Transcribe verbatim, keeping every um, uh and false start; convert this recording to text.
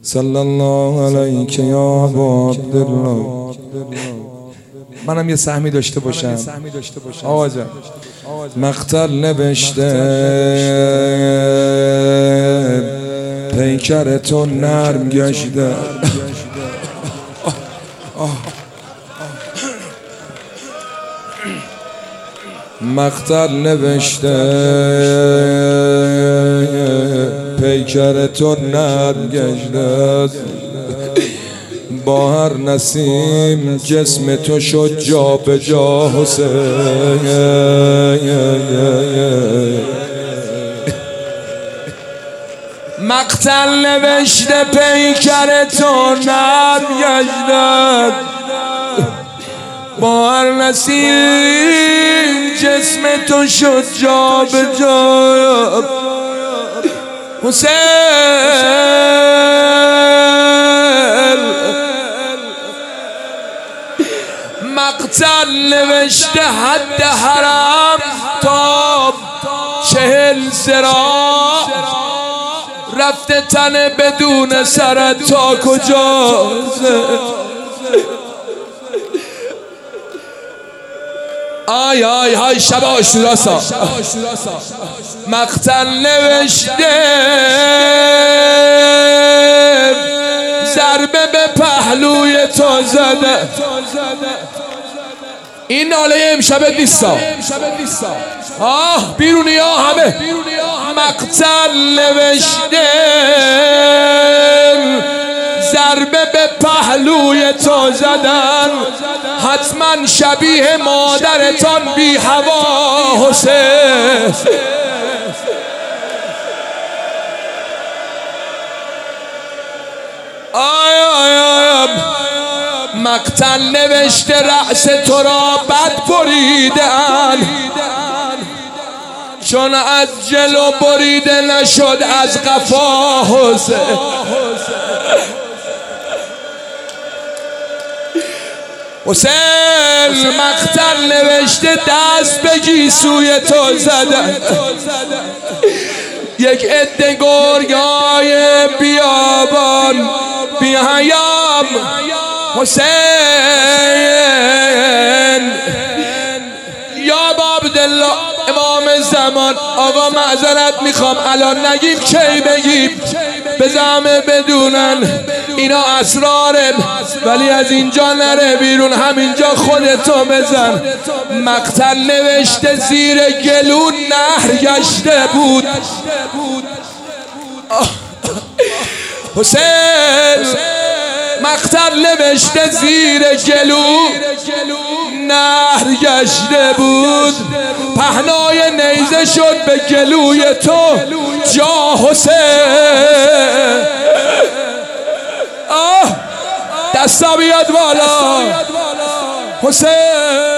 صلی الله علیک یا ابا عبدالله. منم یه سهمی داشته باشم. آقا جان مقتل نوشته پیکر تو نرم گشته. مقتل نوشته پیکر تو نرم گشته، با هر نسیم جسم تو شد جا به جا حسین. مقتل نوشته پیکر تو نرم گشته، با هر نسیم جسم تو شد جا به جا حسین. مقتل نوشته حد حرم تا چهل ذراع، رفته تن بدون سرت تا کجا. آی آی های شب آشوراسا. مقتل نوشته ضربه به پهلوی تو زده. این ناله امشبت نیستا. آه بیرونی ها همه. مقتل نوشته ضربه به پهلوی تو زدن، حتما شبیه مادرتان بی هوا حسین. آی آی آی مقتل نوشته رأس تو را بد بریدن، چون از جلو بریده نشد از قفا حسین. حسین مقتل نوشته دست به گیسوی تو زدن، یک عده گرگای بیابان بی حیام حسین. یا عبدالله امام زمان، آقا معذرت میخوام الان نگیم کی بگیم، بزمه بدونن اینا اسراره، ولی از اینجا نره بیرون، همینجا خودتو بزن. مقتل نوشته زیر گلو نهر گشته بود حسین. مقتل نوشته زیر گلو نهر گشته بود، پهنای نیزه شد به گلوی تو جا حسین. آه دستا بیاد بالا حسین.